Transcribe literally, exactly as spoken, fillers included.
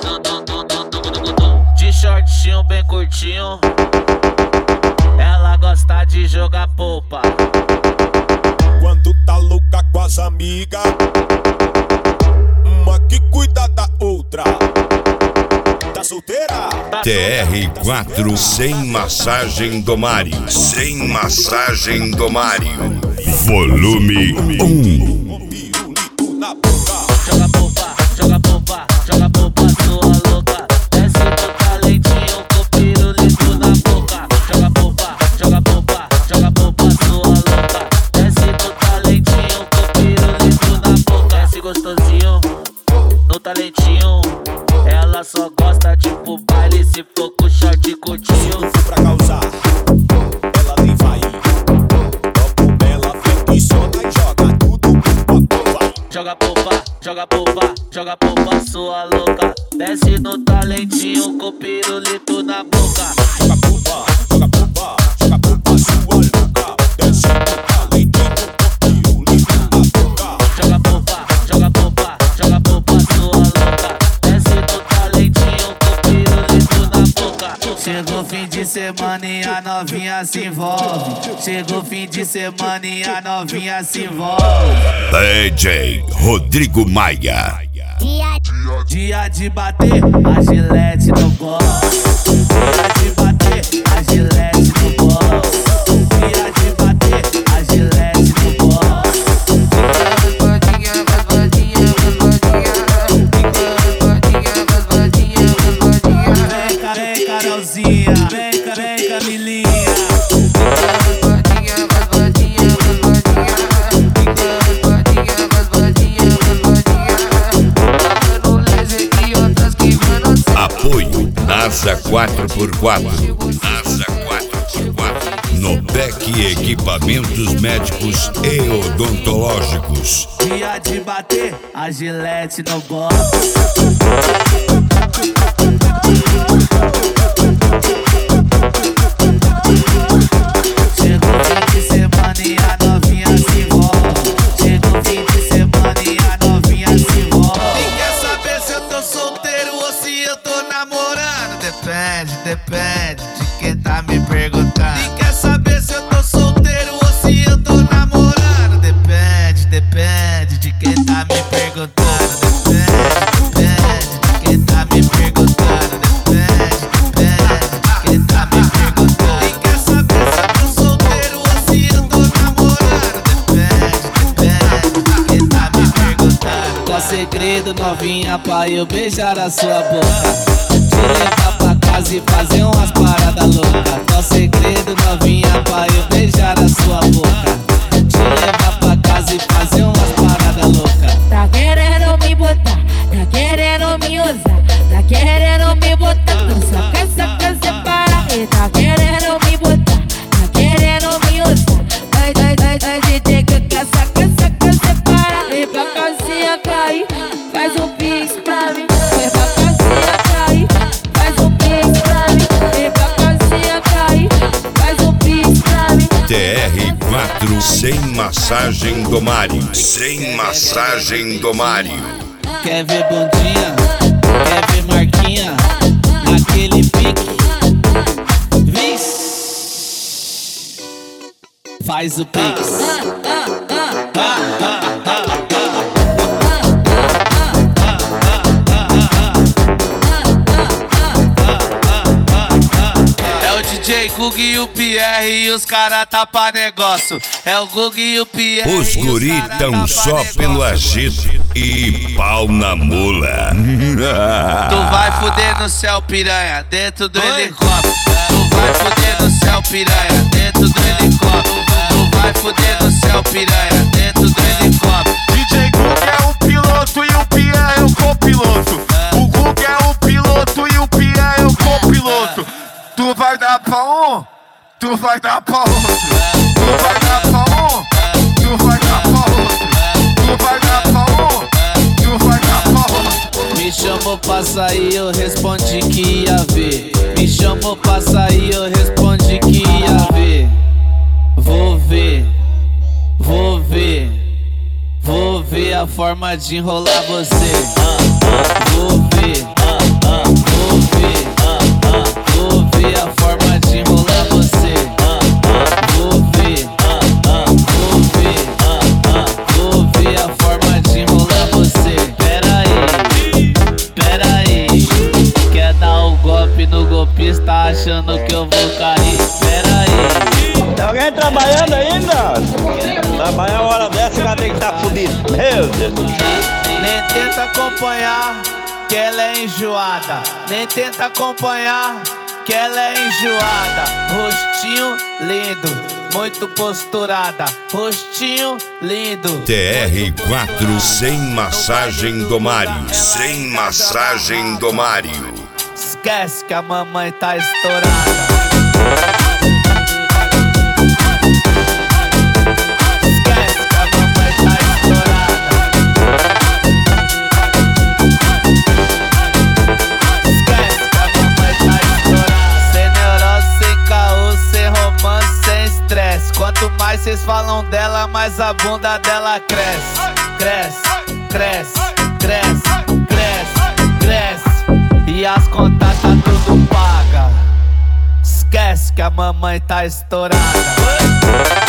De shortinho bem curtinho, ela gosta de jogar polpa. Quando tá louca com as amigas, uma que cuida da outra. Tá solteira? T R quatro sem massagem do Mário. Sem massagem do Mário. Volume um. Na boca. Joga polpa, joga polpa, joga polpa, sua louca. Desce no talentinho com pirulito na boca. Joga polpa, joga polpa, joga polpa, sua louca. Desce no talentinho com pirulito na boca. Desce gostosinho no talentinho. Ela só gosta de pro baile se for com short curtinho. Pra causar, ela nem vai. Logo ela vem e solta e joga tudo pra provar. Joga polpa, joga polpa, joga polpa, sua louca. Desce no talentinho com pirulito na boca. Joga polpa, joga polpa, joga polpa, sua louca. Desce no talentinho com pirulito na boca. Joga polpa, joga polpa, joga polpa, sua louca. Desce no talentinho com pirulito na boca. Chegou fim de semana e a novinha se envolve. Chegou fim de semana e a novinha se envolve. D J Rodrigo Maia. Dia de bater, a gilete no bolo. Dia de bater, a gilete no bolo. Dia de bater, a gilete no bolo. Vem, vem, Carolzinha, vem, vem, Camilinha. Apoio NASA quatro por quatro. NASA quatro por quatro. Nobec Equipamentos Médicos e Odontológicos. Dia de bater, a gilete no bolo. Chegou fim de semana e a novinha se envolve. Chegou fim de semana e a novinha se envolve. E quer saber se eu tô solteiro ou se eu tô namorando? Depende, depende de quem tá me perguntando. E quer saber se eu tô solteiro ou se eu tô namorando? Depende, depende de quem tá me perguntando. Depende, depende de quem tá me perguntando. Depende, depende de quem tá me perguntando. E quer saber se eu tô solteiro ou se eu tô namorando? Depende, depende de quem tá me perguntando. Qual segredo, novinha, pra eu beijar a sua boca? Te levar pra casa e fazer umas paradas loucas. Qual segredo, novinha, pra eu beijar a sua boca? Te levar pra casa e fazer umas paradas loucas. Tá querendo me botar, tá querendo me usar, tá querendo me botar, não saca, saca, separa. E tá querendo me botar, tá querendo me usar, ai, ai, ai, ai, D J que quer saca, saca, separa. Vem pra casinha cair, faz um pix pra mim. Vem pra casinha cair, faz um pix pra mim. Vem pra casinha cair, faz um pix pra mim. T R quatro sem massagem do Mário. Sem massagem do Mário. Quer ver bundinha? Quer ver marquinha? Naquele pique. Vixe. Faz o pix. É o D J Gug e o Pierre e os cara tá pra negócio. É o Gug e o Pierre. Os guri tão só pelo agito e pau na mula. Tu vai fuder no céu, piranha, dentro do helicóptero. Tu vai fuder no céu, piranha, dentro do helicóptero. Tu vai fuder no céu, piranha, dentro do helicóptero. D J Gug é o piloto e o Pia é o copiloto. O Gug é o piloto e o Pia é o copiloto. Tu vai dar pra um, tu vai dar pra outro. Tu vai dar pra um, tu vai dar pra outro. Tu vai dar pra um, tu vai dar pra outro. Me chamou pra sair, eu respondi que ia ver. Me chamou pra sair, eu respondi que ia ver. Vou ver, vou ver, vou ver a forma de enrolar você. Vou ver, pista achando que eu vou cair. Pera aí. Tem alguém trabalhando ainda? Trabalhar uma hora dessa, o cara tem que estar fudido. Meu Deus. Nem tenta acompanhar, que ela é enjoada. Nem tenta acompanhar, que ela é enjoada. Rostinho lindo, muito posturada. Rostinho lindo. T R quatro sem massagem do Mário. Sem massagem do Mário. Esquece que a mamãe tá estourada. Quanto mais cês falam dela, mais a bunda dela cresce. Cresce, cresce, cresce, cresce, cresce. E as contas tá tudo paga. Esquece que a mamãe tá estourada.